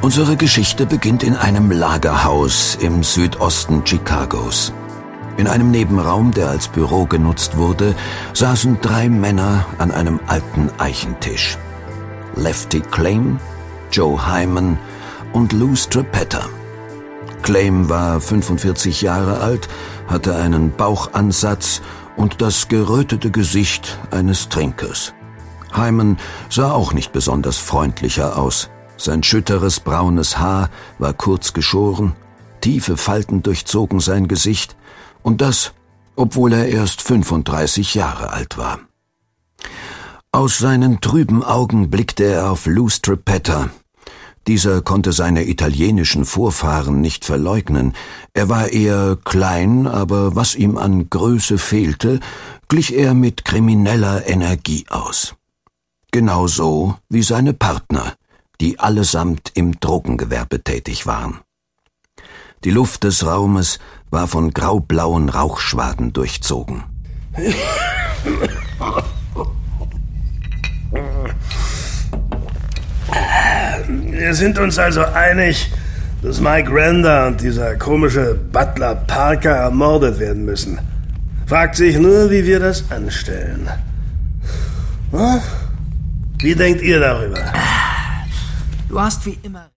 Unsere Geschichte beginnt in einem Lagerhaus im Südosten Chicagos. In einem Nebenraum, der als Büro genutzt wurde, saßen 3 Männer an einem alten Eichentisch. Lefty Claim, Joe Hyman und Lou Strapetta. Claim war 45 Jahre alt, hatte einen Bauchansatz und das gerötete Gesicht eines Trinkers. Hyman sah auch nicht besonders freundlicher aus. Sein schütteres braunes Haar war kurz geschoren, tiefe Falten durchzogen sein Gesicht, und das, obwohl er erst 35 Jahre alt war. Aus seinen trüben Augen blickte er auf Lou Strapetta. Dieser konnte seine italienischen Vorfahren nicht verleugnen. Er war eher klein, aber was ihm an Größe fehlte, glich er mit krimineller Energie aus. Genauso wie seine Partner, die allesamt im Drogengewerbe tätig waren. Die Luft des Raumes war von graublauen Rauchschwaden durchzogen. Wir sind uns also einig, dass Mike Render und dieser komische Butler Parker ermordet werden müssen. Fragt sich nur, wie wir das anstellen. Wie denkt ihr darüber? Du hast wie immer...